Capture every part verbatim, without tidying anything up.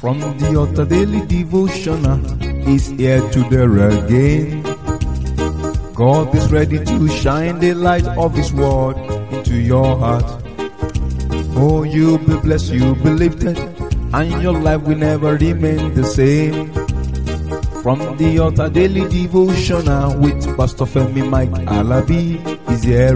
From the altar daily devotional is here to there again. God is ready to shine the light of His word into your heart. Oh, you'll be blessed, you'll be lifted, and your life will never remain the same. From the altar daily devotional with Pastor Femi Mike Alabi is here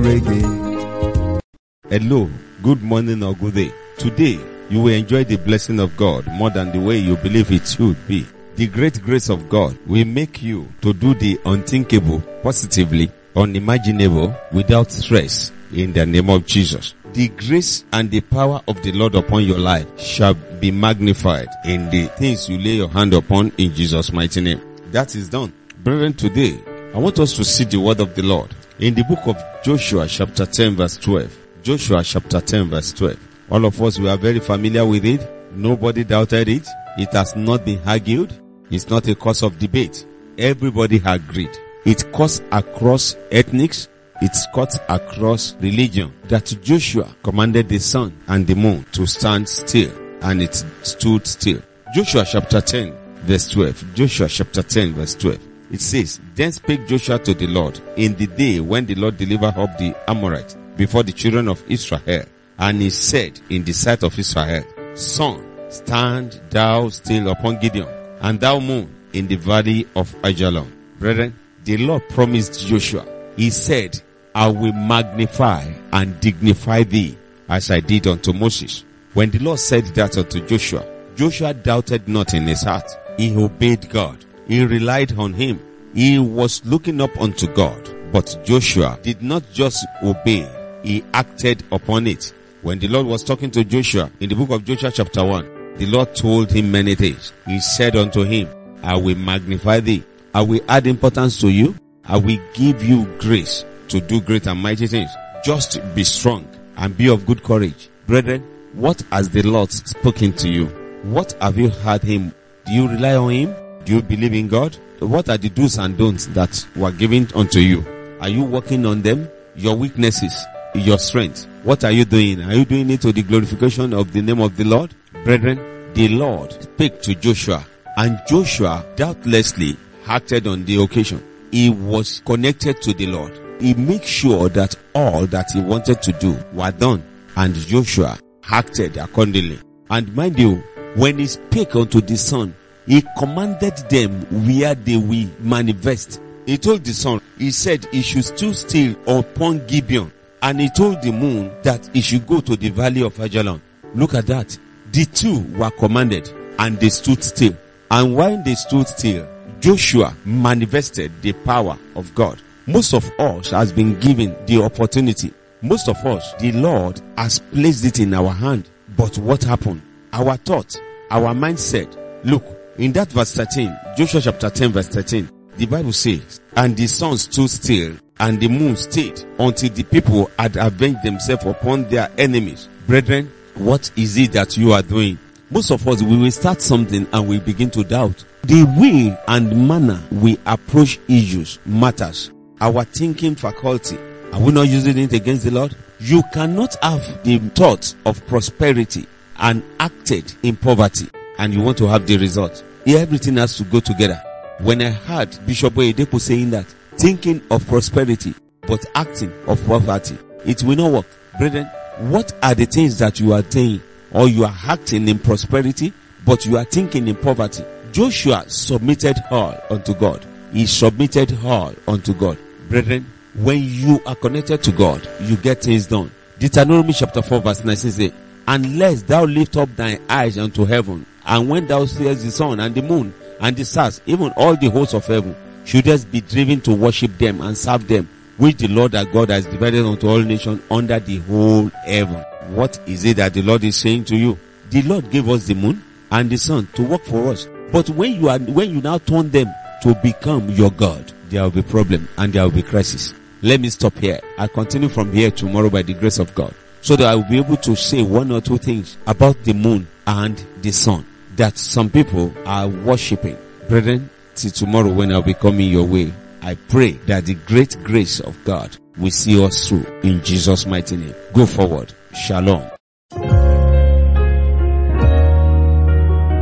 again. Hello, good morning or good day. Today, you will enjoy the blessing of God more than the way you believe it should be. The great grace of God will make you to do the unthinkable positively, unimaginable, without stress in the name of Jesus. The grace and the power of the Lord upon your life shall be magnified in the things you lay your hand upon in Jesus' mighty name. That is done. Brethren, today, I want us to see the word of the Lord in the book of Joshua chapter ten verse twelve. Joshua chapter ten verse twelve. All of us, we are very familiar with it. Nobody doubted it. It has not been argued. It's not a cause of debate. Everybody agreed. It cuts across ethnics. It's cut across religion that Joshua commanded the sun and the moon to stand still, and it stood still. Joshua chapter ten verse twelve. Joshua chapter ten verse twelve. It says, Then spake Joshua to the Lord in the day when the Lord delivered up the Amorites before the children of Israel. And he said in the sight of Israel, Sun, stand thou still upon Gideon, and thou moon in the valley of Ajalon. Brethren, the Lord promised Joshua. He said, I will magnify and dignify thee as I did unto Moses. When the Lord said that unto Joshua, Joshua doubted not in his heart. He obeyed God. He relied on him. He was looking up unto God. But Joshua did not just obey. He acted upon it. When the Lord was talking to Joshua in the book of Joshua chapter one, the Lord told him many things. He said unto him, I will magnify thee. I will add importance to you. I will give you grace to do great and mighty things. Just be strong and be of good courage. Brethren, what has the Lord spoken to you? What have you heard him? Do you rely on him? Do you believe in God? What are the do's and don'ts that were given unto you? Are you working on them? Your weaknesses, your strength. What are you doing? Are you doing it to the glorification of the name of the Lord? Brethren, the Lord spake to Joshua, and Joshua doubtlessly acted on the occasion. He was connected to the Lord. He made sure that all that he wanted to do were done, and Joshua acted accordingly. And mind you, when he spake unto the sun, he commanded them where they will manifest. He told the sun, he said he should stood still upon Gibeon. And he told the moon that he should go to the valley of Ajalon. Look at that. The two were commanded and they stood still. And while they stood still, Joshua manifested the power of God. Most of us has been given the opportunity. Most of us, the Lord has placed it in our hand. But what happened? Our thought, our mindset. Look, in that verse thirteen, Joshua chapter ten verse thirteen, the Bible says, And the sun stood still, and the moon stayed until the people had avenged themselves upon their enemies. Brethren, what is it that you are doing? Most of us, we will start something and we begin to doubt. The way and manner we approach issues matters. Our thinking faculty. Are we not using it against the Lord? You cannot have the thought of prosperity and acted in poverty, and you want to have the result. Everything has to go together. When I heard Bishop Oyedepo saying that, thinking of prosperity, but acting of poverty, it will not work. Brethren, what are the things that you are saying? Or you are acting in prosperity, but you are thinking in poverty? Joshua submitted all unto God. He submitted all unto God. Brethren, when you are connected to God, you get things done. Deuteronomy chapter four verse nine says, Unless thou lift up thine eyes unto heaven, and when thou seest the sun and the moon and the stars, even all the hosts of heaven, shouldest be driven to worship them and serve them, which the Lord our God has divided unto all nations under the whole heaven. What is it that the Lord is saying to you? The Lord gave us the moon and the sun to work for us. But when you are, when you now turn them to become your God, there will be problem and there will be crisis. Let me stop here. I'll continue from here tomorrow by the grace of God, so that I will be able to say one or two things about the moon and the sun that some people are worshipping. Brethren, till tomorrow when I'll be coming your way, I pray that the great grace of God will see us through in Jesus' mighty name. Go forward. Shalom.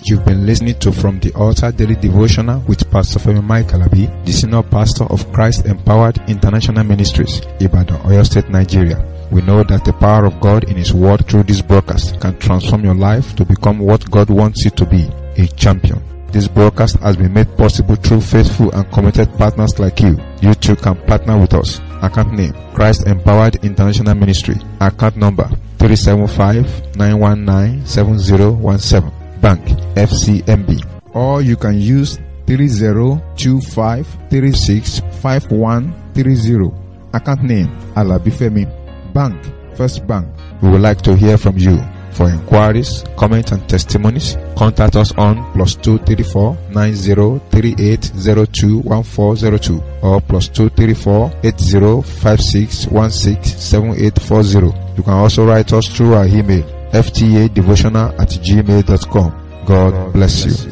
You've been listening to From the Altar Daily Devotional with Pastor Femi Maikalabi, the Senior Pastor of Christ Empowered International Ministries, Ibadan, Oyo State, Nigeria. We know that the power of God in His Word through this broadcast can transform your life to become what God wants you to be, a champion. This broadcast has been made possible through faithful and committed partners like you. You too can partner with us. Account name, Christ Empowered International Ministry. Account number, three seven five, nine one nine, seven zero one seven. Bank, F C M B. Or you can use three zero two five, three six five one three zero. Account name, Alabifemi. Bank, First Bank. We would like to hear from you. For inquiries, comments and testimonies, contact us on plus two three four, nine zero three eight zero two one four zero two or plus two three four, eight zero five six one six seven eight four zero. You can also write us through our email, f t a devotional at gmail dot com. God bless you.